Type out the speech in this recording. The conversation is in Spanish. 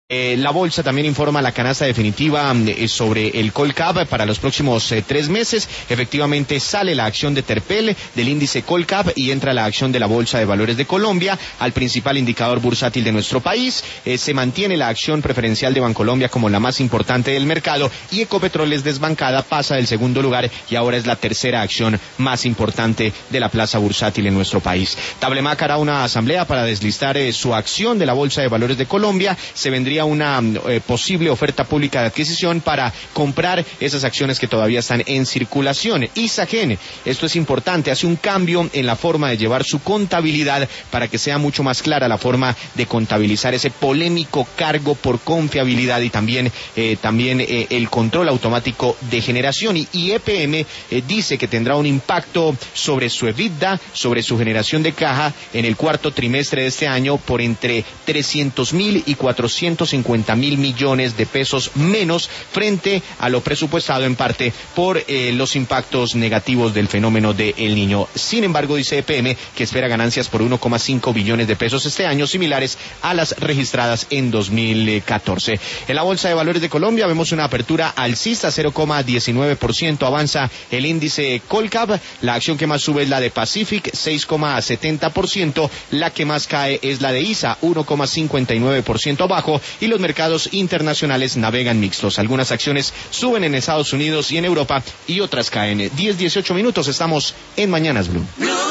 La bolsa también informa la canasta definitiva sobre el Colcap para los próximos 3 meses. Efectivamente sale la acción de Terpel del índice Colcap y entra la acción de la Bolsa de Valores de Colombia al principal indicador bursátil de nuestro país. Se mantiene la acción preferencial de Bancolombia como la más importante del mercado y Ecopetrol es desbancada, pasa del segundo lugar y ahora es la tercera acción más importante de la plaza bursátil en nuestro país. Tablemac hará una asamblea para deslistar su acción de la Bolsa de Valores de Colombia. Se vendría una posible oferta pública de adquisición para comprar esas acciones que todavía están en circulación. Isagen, esto es importante, hace un cambio en la forma de llevar su contabilidad para que sea mucho más clara la forma de contabilizar ese polémico cargo por confiabilidad y también el control automático de generación. Y EPM dice que tendrá un impacto sobre su EBITDA, sobre su generación de caja en el cuarto trimestre de este año por entre 300.000 y 450.000 millones de pesos menos frente a lo presupuestado en parte por los impactos negativos del fenómeno de El Niño. Sin embargo, dice EPM que espera ganancias por 1,5 billones de pesos este año, similares a las registradas en 2014. En la Bolsa de Valores de Colombia vemos una apertura alcista, 0,19% avanza el índice Colcap. La acción que más sube es la de Pacific, 6,70%. La que más cae es la de ISA, 1,59% abajo. Y los mercados internacionales navegan mixtos. Algunas acciones suben en Estados Unidos y en Europa y otras caen. 10-18 minutos, estamos en Mañanas Blue.